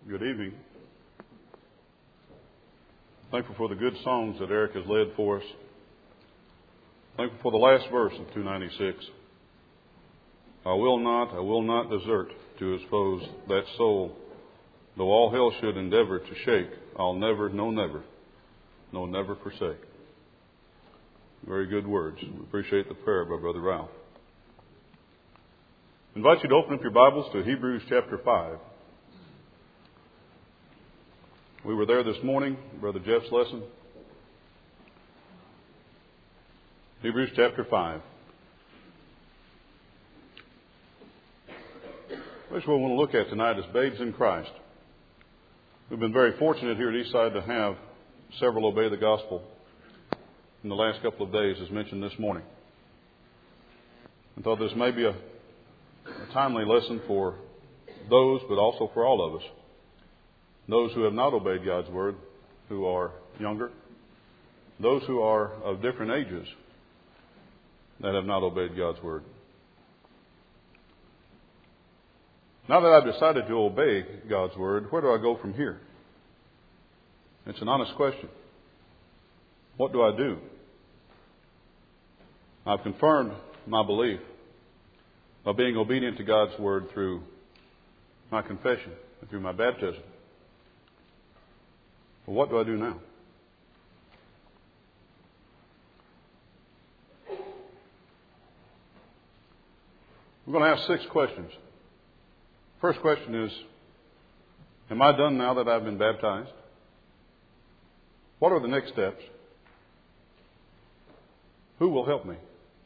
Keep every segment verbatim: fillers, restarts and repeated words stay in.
Good evening. Thankful for the good songs that Eric has led for us. Thankful for the last verse of two ninety-six. I will not, I will not desert to his foes that soul. Though all hell should endeavor to shake, I'll never, no never, no never forsake. Very good words. We appreciate the prayer by Brother Ralph. I invite you to open up your Bibles to Hebrews chapter five. We were there this morning, Brother Jeff's lesson. Hebrews chapter five. Which we want to look at tonight is babes in Christ. We've been very fortunate here at Eastside to have several obey the gospel in the last couple of days, as mentioned this morning. I thought this may be a, a timely lesson for those, but also for all of us. Those who have not obeyed God's word, who are younger, those who are of different ages that have not obeyed God's word. Now that I've decided to obey God's word, where do I go from here? It's an honest question. What do I do? I've confirmed my belief by being obedient to God's word through my confession and through my baptism. Well, what do I do now? We're going to ask six questions. First question is, am I done now that I've been baptized? What are the next steps? Who will help me?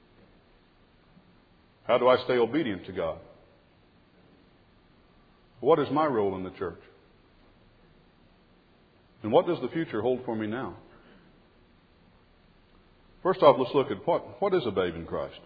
How do I stay obedient to God? What is my role in the church? And what does the future hold for me now? First off, let's look at what, what is a babe in Christ.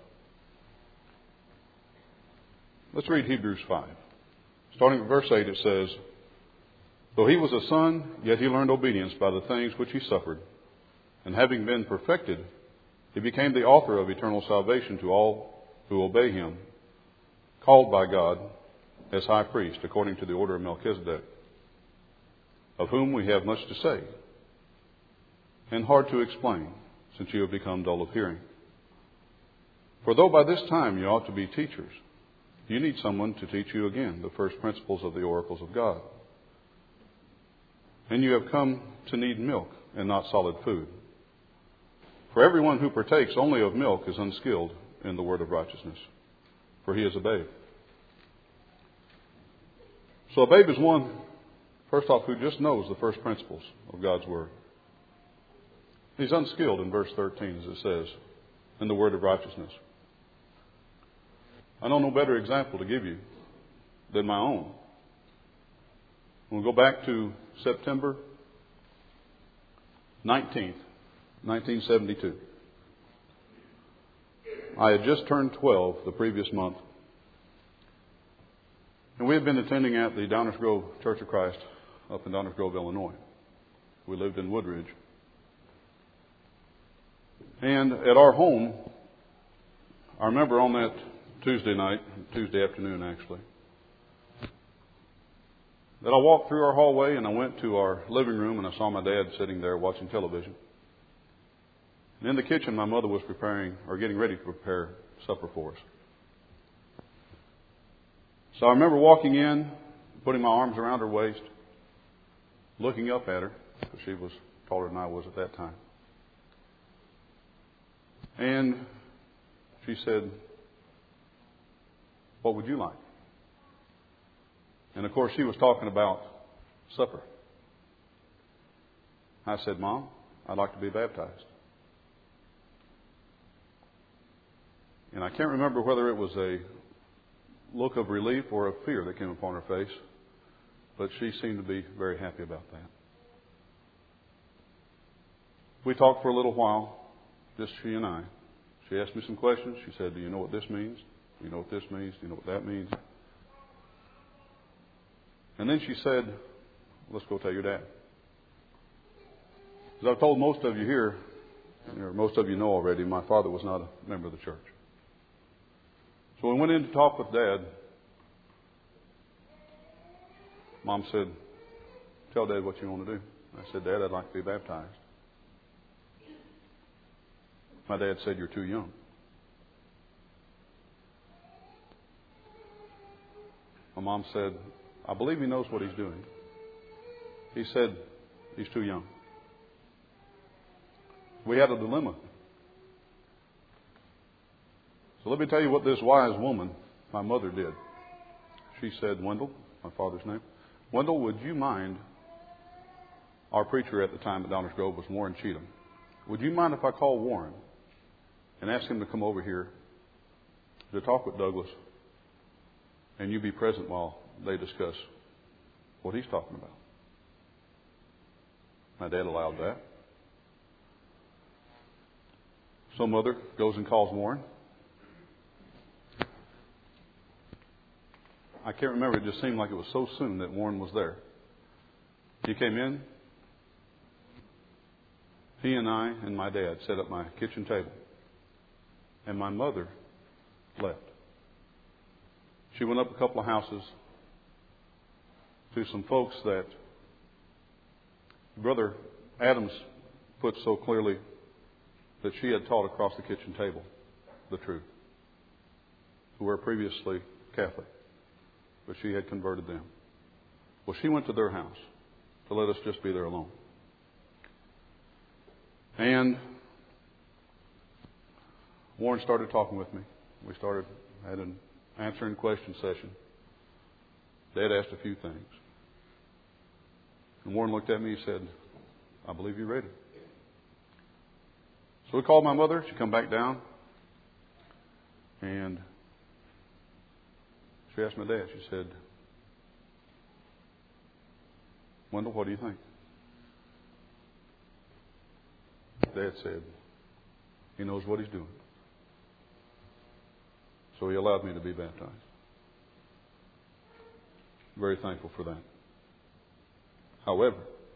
Let's read Hebrews five. Starting at verse eight, it says, Though he was a son, yet he learned obedience by the things which he suffered. And having been perfected, he became the author of eternal salvation to all who obey him, called by God as high priest, according to the order of Melchizedek, of whom we have much to say, and hard to explain, since you have become dull of hearing. For though by this time you ought to be teachers, you need someone to teach you again the first principles of the oracles of God. And you have come to need milk and not solid food. For everyone who partakes only of milk is unskilled in the word of righteousness, for he is a babe. So a babe is one, first off, who just knows the first principles of God's word. He's unskilled in verse thirteen, as it says, in the word of righteousness. I know no better example to give you than my own. We'll go back to September nineteenth, nineteen seventy-two. I had just turned twelve the previous month. And we had been attending at the Downers Grove Church of Christ up in Downers Grove, Illinois. We lived in Woodridge. And at our home, I remember on that Tuesday night, Tuesday afternoon actually, that I walked through our hallway and I went to our living room and I saw my dad sitting there watching television. And in the kitchen, my mother was preparing or getting ready to prepare supper for us. So I remember walking in, putting my arms around her waist, looking up at her, because she was taller than I was at that time. And she said, "What would you like?" And of course, she was talking about supper. I said, "Mom, I'd like to be baptized." And I can't remember whether it was a look of relief or of fear that came upon her face, but she seemed to be very happy about that. We talked for a little while, just she and I. She asked me some questions. She said, "Do you know what this means? Do you know what this means? Do you know what that means?" And then she said, "Let's go tell your dad." As I've told most of you here, or most of you know already, my father was not a member of the church. So we went in to talk with Dad. Mom said, tell Dad what you want to do. I said, Dad, I'd like to be baptized. My dad said, you're too young. My mom said, I believe he knows what he's doing. He said, he's too young. We had a dilemma. So let me tell you what this wise woman, my mother, did. She said, Wendell, my father's name, Wendell, would you mind, our preacher at the time at Downers Grove was Warren Cheatham, would you mind if I call Warren and ask him to come over here to talk with Douglas, and you be present while they discuss what he's talking about? My dad allowed that. So Mother goes and calls Warren. I can't remember. It just seemed like it was so soon that Warren was there. He came in. He and I and my dad set up my kitchen table. And my mother left. She went up a couple of houses to some folks that Brother Adams put so clearly that she had taught across the kitchen table the truth, who were previously Catholic, but she had converted them. Well, she went to their house to let us just be there alone. And Warren started talking with me. We started, had an answering question session. Dad asked a few things. And Warren looked at me and said, I believe you're ready. So we called my mother. She come back down. And she asked my dad. She said, Wendell, what do you think? Dad said, he knows what he's doing. So he allowed me to be baptized. Very thankful for that. However,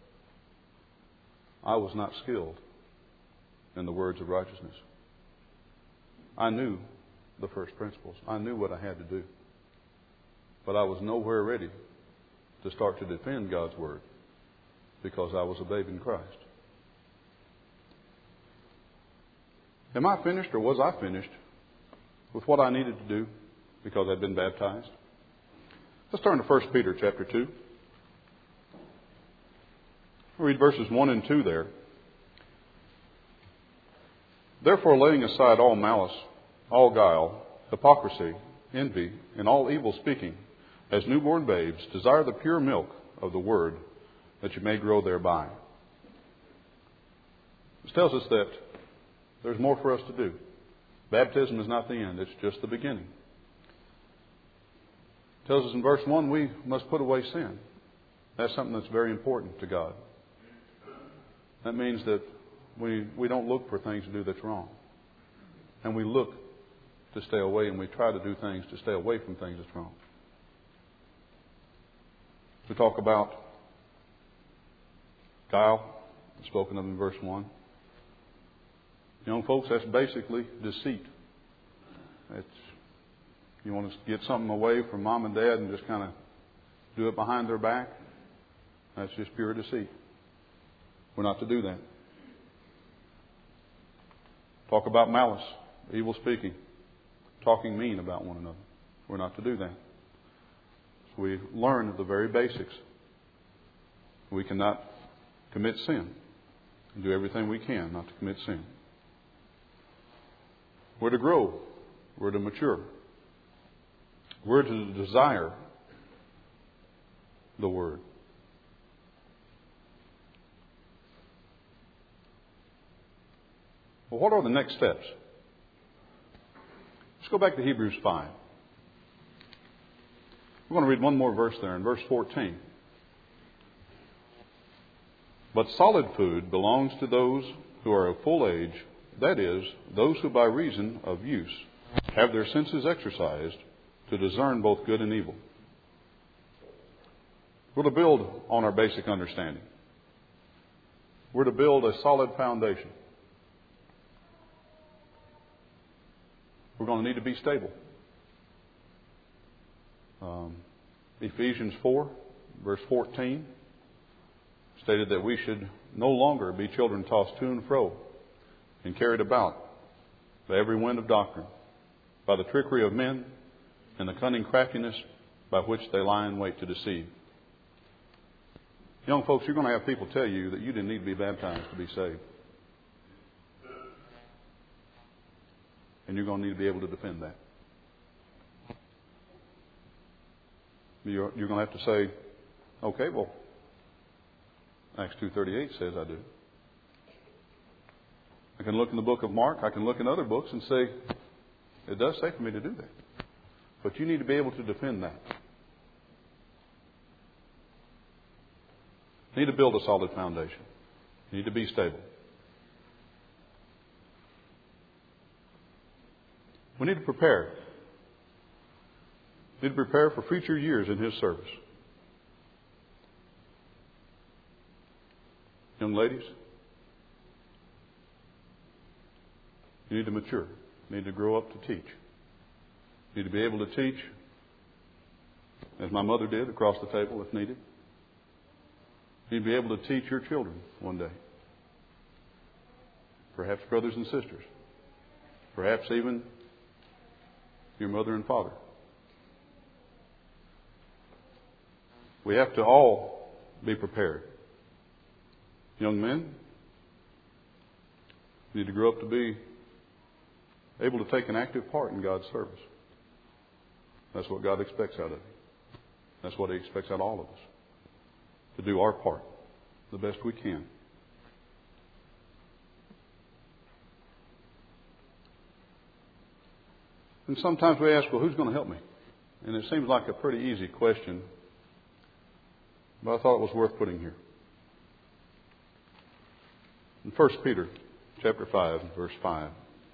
I was not skilled in the words of righteousness. I knew the first principles. I knew what I had to do. But I was nowhere ready to start to defend God's Word because I was a babe in Christ. Am I finished, or was I finished with what I needed to do because I'd been baptized? Let's turn to First Peter chapter two. We'll read verses one and two there. Therefore, laying aside all malice, all guile, hypocrisy, envy, and all evil speaking, as newborn babes, desire the pure milk of the Word, that you may grow thereby. This tells us that there's more for us to do. Baptism is not the end. It's just the beginning. It tells us in verse one, we must put away sin. That's something that's very important to God. That means that we, we don't look for things to do that's wrong. And we look to stay away, and we try to do things to stay away from things that's wrong. We talk about guile, spoken of in verse one. Young folks, that's basically deceit. It's, you want to get something away from mom and dad and just kind of do it behind their back. That's just pure deceit. We're not to do that. Talk about malice, evil speaking, talking mean about one another. We're not to do that. So we learn the very basics. We cannot commit sin. And do everything we can not to commit sin. We're to grow. We're to mature. We're to desire the Word. Well, what are the next steps? Let's go back to Hebrews five. We're going to read one more verse there in verse fourteen. But solid food belongs to those who are of full age, that is, those who by reason of use have their senses exercised to discern both good and evil. We're to build on our basic understanding. We're to build a solid foundation. We're going to need to be stable. Um, Ephesians four, verse fourteen. stated that we should no longer be children tossed to and fro and carried about by every wind of doctrine, by the trickery of men and the cunning craftiness by which they lie in wait to deceive. Young folks, you're going to have people tell you that you didn't need to be baptized to be saved. And you're going to need to be able to defend that. You're, you're going to have to say, okay, well, Acts two thirty-eight says I do. I can look in the book of Mark. I can look in other books and say, it does say for me to do that. But you need to be able to defend that. You need to build a solid foundation. You need to be stable. We need to prepare. We need to prepare for future years in His service. Young ladies, you need to mature. You need to grow up to teach. You need to be able to teach, as my mother did, across the table if needed. You need to be able to teach your children one day. Perhaps brothers and sisters. Perhaps even your mother and father. We have to all be prepared. Young men, you need to grow up to be able to take an active part in God's service. That's what God expects out of you. That's what He expects out of all of us. To do our part the best we can. And sometimes we ask, well, who's going to help me? And it seems like a pretty easy question, but I thought it was worth putting here. In First Peter chapter five, verse five,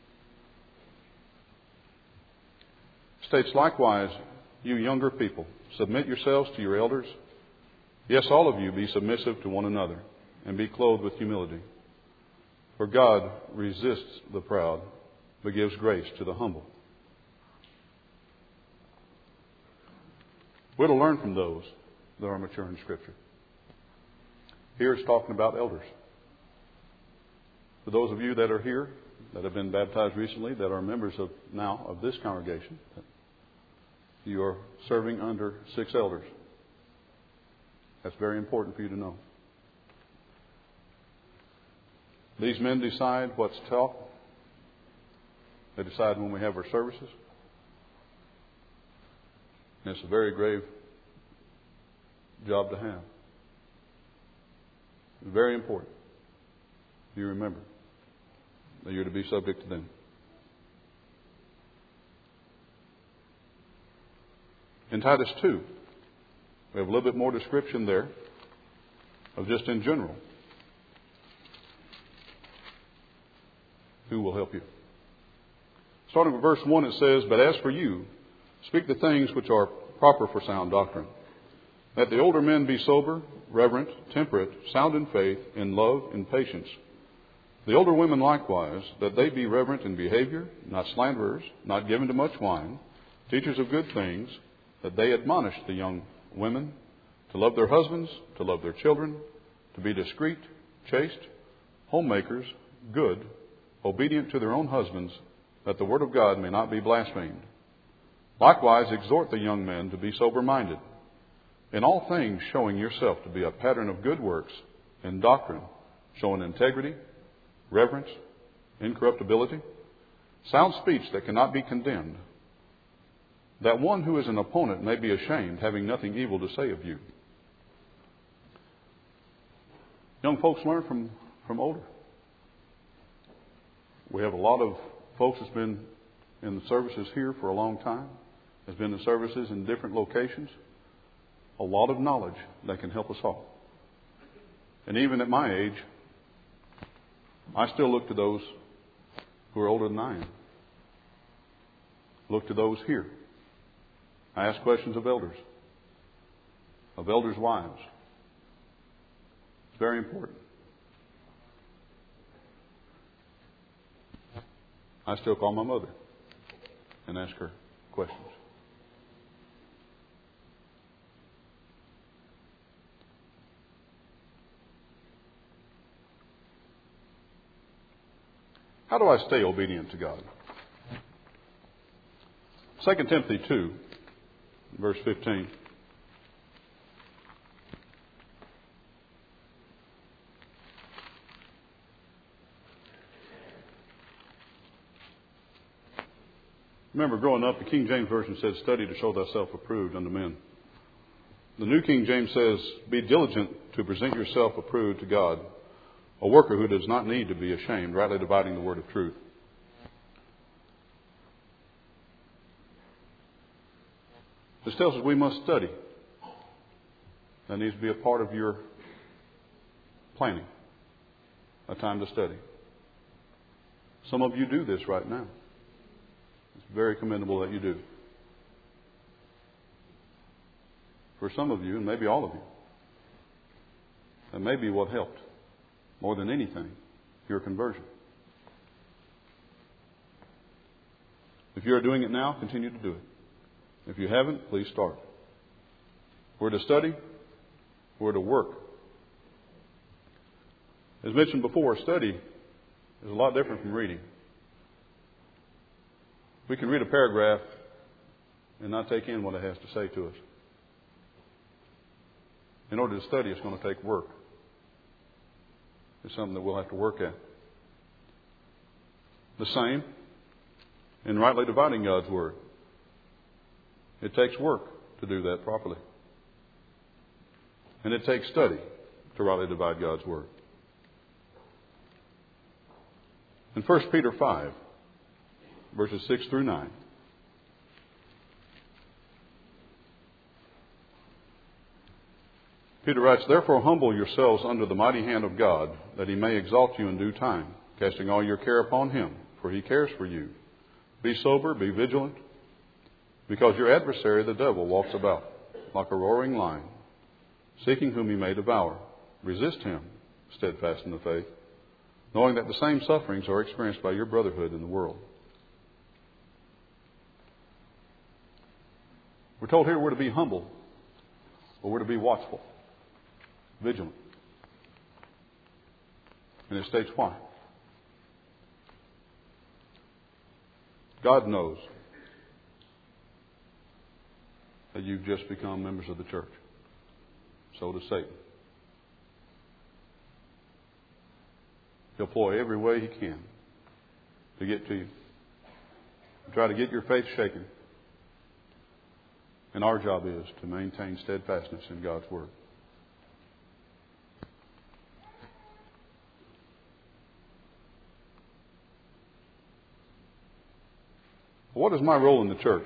states, likewise, you younger people, submit yourselves to your elders. Yes, all of you be submissive to one another, and be clothed with humility. For God resists the proud, but gives grace to the humble. We're to learn from those that are mature in Scripture. Here it's talking about elders. For those of you that are here, that have been baptized recently, that are members of now of this congregation, you are serving under six elders. That's very important for you to know. These men decide what's taught. They decide when we have our services. And it's a very grave job to have. It's very important. You remember that you're to be subject to them. In Titus two, we have a little bit more description there of just in general who will help you. Starting with verse one, it says, but as for you, speak the things which are proper for sound doctrine. That the older men be sober, reverent, temperate, sound in faith, in love, in patience. The older women likewise, that they be reverent in behavior, not slanderers, not given to much wine, teachers of good things, that they admonish the young women to love their husbands, to love their children, to be discreet, chaste, homemakers, good, obedient to their own husbands, that the word of God may not be blasphemed. Likewise, exhort the young men to be sober-minded, in all things showing yourself to be a pattern of good works, in doctrine, showing integrity, reverence, incorruptibility, sound speech that cannot be condemned, that one who is an opponent may be ashamed, having nothing evil to say of you. Young folks learn from, from older. We have a lot of folks that's been in the services here for a long time, has been in services in different locations. A lot of knowledge that can help us all. And even at my age, I still look to those who are older than I am. Look to those here. I ask questions of elders, of elders' wives. It's very important. I still call my mother and ask her questions. How do I stay obedient to God? Second Timothy two, verse fifteen. Remember, growing up, the King James Version said, "Study to show thyself approved unto men." The New King James says, "Be diligent to present yourself approved to God, a worker who does not need to be ashamed, rightly dividing the word of truth." This tells us we must study. That needs to be a part of your planning, a time to study. Some of you do this right now. It's very commendable that you do. For some of you, and maybe all of you, that may be what helped, more than anything, your conversion. If you're doing it now, continue to do it. If you haven't, please start. We're to study. We're to work. As mentioned before, study is a lot different from reading. We can read a paragraph and not take in what it has to say to us. In order to study, it's going to take work. It's something that we'll have to work at. The same in rightly dividing God's Word. It takes work to do that properly. And it takes study to rightly divide God's Word. In First Peter five, verses six through nine. Peter writes, "Therefore humble yourselves under the mighty hand of God, that He may exalt you in due time, casting all your care upon Him, for He cares for you. Be sober, be vigilant, because your adversary the devil walks about like a roaring lion, seeking whom he may devour. Resist him, steadfast in the faith, knowing that the same sufferings are experienced by your brotherhood in the world." We're told here we're to be humble, but we're to be watchful, vigilant. And it states why. God knows that you've just become members of the church. So does Satan. He'll ploy every way he can to get to you, to try to get your faith shaken. And our job is to maintain steadfastness in God's Word. What is my role in the church?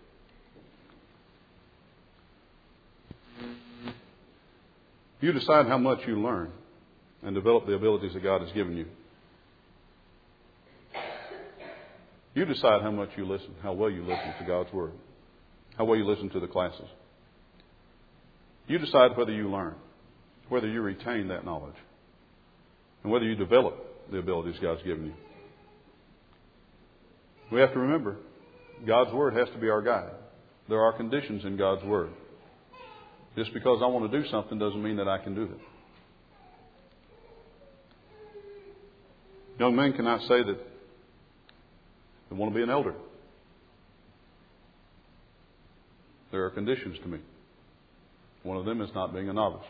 You decide how much you learn and develop the abilities that God has given you. You decide how much you listen, how well you listen to God's Word, how well you listen to the classes. You decide whether you learn, whether you retain that knowledge, and whether you develop the abilities God's given you. We have to remember, God's Word has to be our guide. There are conditions in God's Word. Just because I want to do something doesn't mean that I can do it. Young men cannot say that they want to be an elder. There are conditions to me. One of them is not being a novice.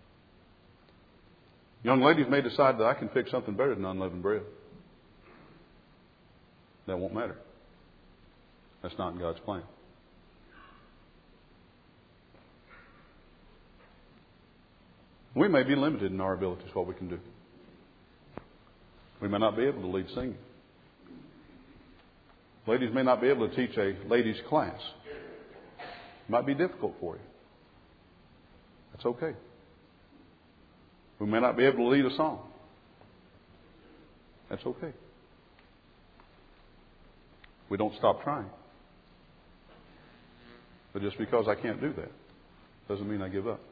Young ladies may decide that I can fix something better than unleavened bread. That won't matter. That's not in God's plan. We may be limited in our abilities, what we can do. We may not be able to lead singing. Ladies may not be able to teach a ladies' class. It might be difficult for you. That's okay. We may not be able to lead a song. That's okay. We don't stop trying. But just because I can't do that doesn't mean I give up.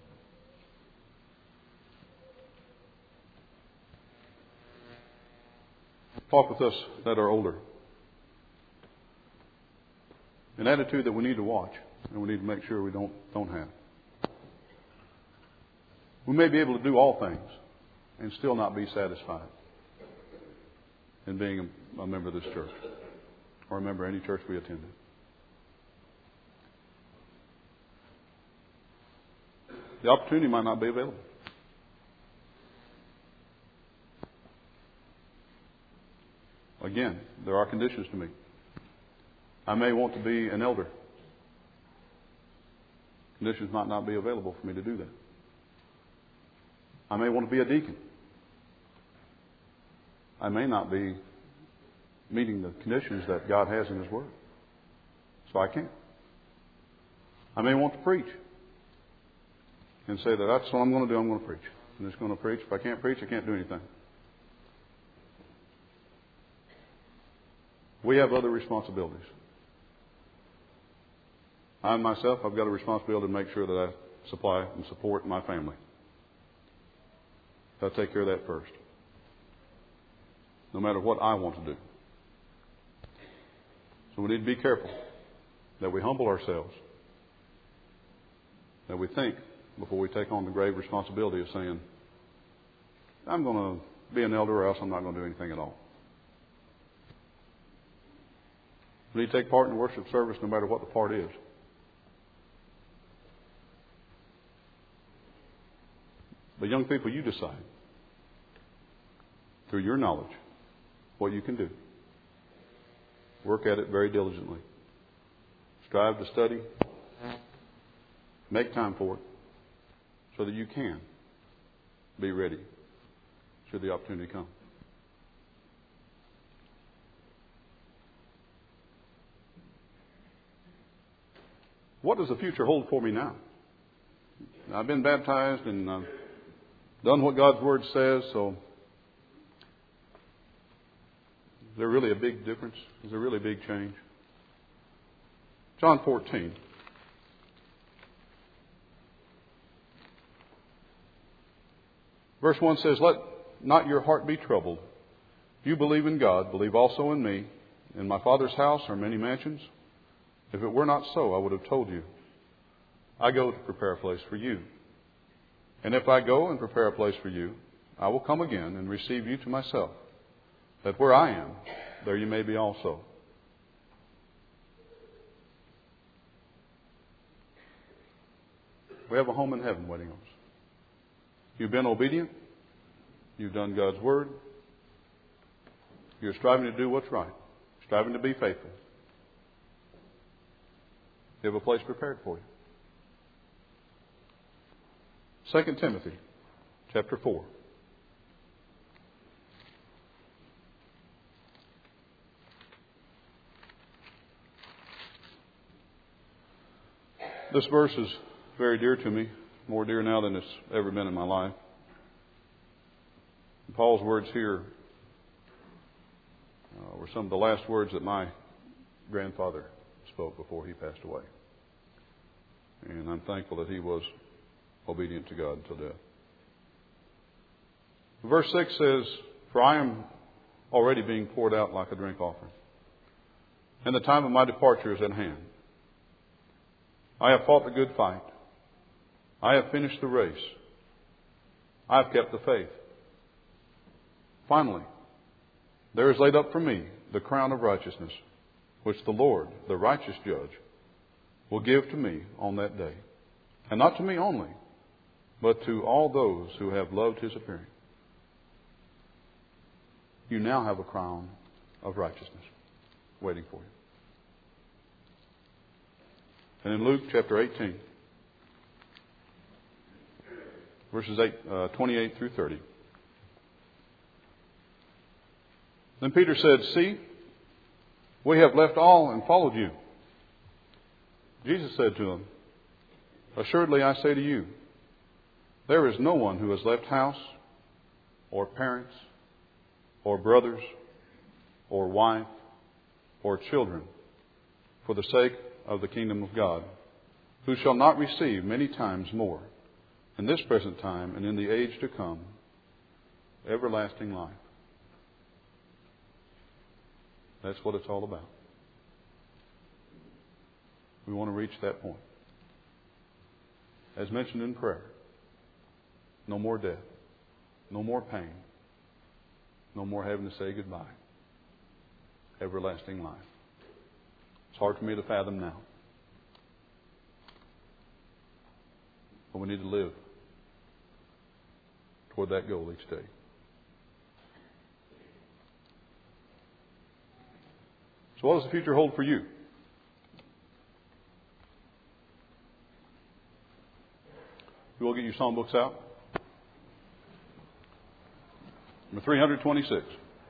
Talk with us that are older. An attitude that we need to watch and we need to make sure we don't, don't have. We may be able to do all things and still not be satisfied. in being a, a member of this church or a member of any church we attended. The opportunity might not be available. Again, there are conditions to meet. I may want to be an elder. Conditions might not be available for me to do that. I may want to be a deacon. I may not be meeting the conditions that God has in His Word. So I can't. I may want to preach and say that that's what I'm going to do. I'm going to preach. I'm just going to preach. If I can't preach, I can't do anything. We have other responsibilities. I myself, I've got a responsibility to make sure that I supply and support my family. I'll take care of that first. No matter what I want to do. So we need to be careful that we humble ourselves. That we think before we take on the grave responsibility of saying, I'm going to be an elder or else I'm not going to do anything at all. We need to take part in the worship service no matter what the part is. But young people, you decide through your knowledge what you can do. Work at it very diligently. Strive to study. Make time for it so that you can be ready should the opportunity come. What does the future hold for me now? I've been baptized and uh, done what God's Word says, so is there really a big difference? Is there really a big change? John fourteen. Verse one says, let not your heart be troubled. You believe in God, believe also in me. In my Father's house are many mansions. If it were not so, I would have told you. I go to prepare a place for you. And if I go and prepare a place for you, I will come again and receive you to myself, that where I am, there you may be also. We have a home in heaven waiting on us. You've been obedient. You've done God's Word. You're striving to do what's right. Striving to be faithful. You have a place prepared for you. Second Timothy chapter four. This verse is very dear to me, more dear now than it's ever been in my life. Paul's words here uh, were some of the last words that my grandfather spoke before he passed away. And I'm thankful that he was obedient to God until death. Verse six says, for I am already being poured out like a drink offering, and the time of my departure is at hand. I have fought the good fight. I have finished the race. I have kept the faith. Finally, there is laid up for me the crown of righteousness, which the Lord, the righteous judge, will give to me on that day. And not to me only, but to all those who have loved His appearing. You now have a crown of righteousness waiting for you. And in Luke chapter eighteen, verses eight, uh, twenty-eight through thirty. Then Peter said, see, we have left all and followed you. Jesus said to him, assuredly I say to you, there is no one who has left house or parents or brothers or wife or children for the sake of the kingdom of God, who shall not receive many times more in this present time and in the age to come everlasting life. That's what it's all about. We want to reach that point. As mentioned in prayer, no more death, no more pain, no more having to say goodbye. everlasting life. It's hard for me to fathom now. But we need to live toward that goal each day. So what does the future hold for you? You will get your songbooks out. Number three hundred twenty-six.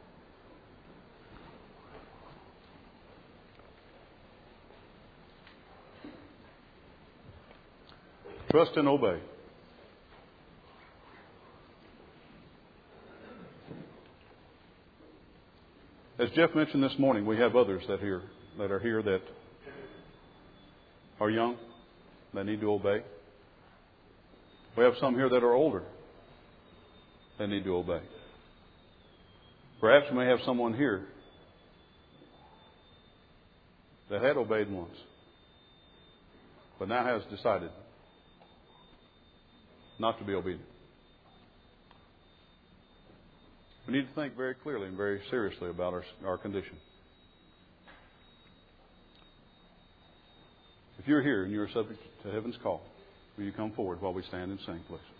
Trust and obey. As Jeff mentioned this morning, we have others that here that are here that are young, that need to obey. We have some here that are older that need to obey. Perhaps we may have someone here that had obeyed once, but now has decided not to be obedient. We need to think very clearly and very seriously about our, our condition. If you're here and you're subject to heaven's call, will you come forward while we stand and sing, please?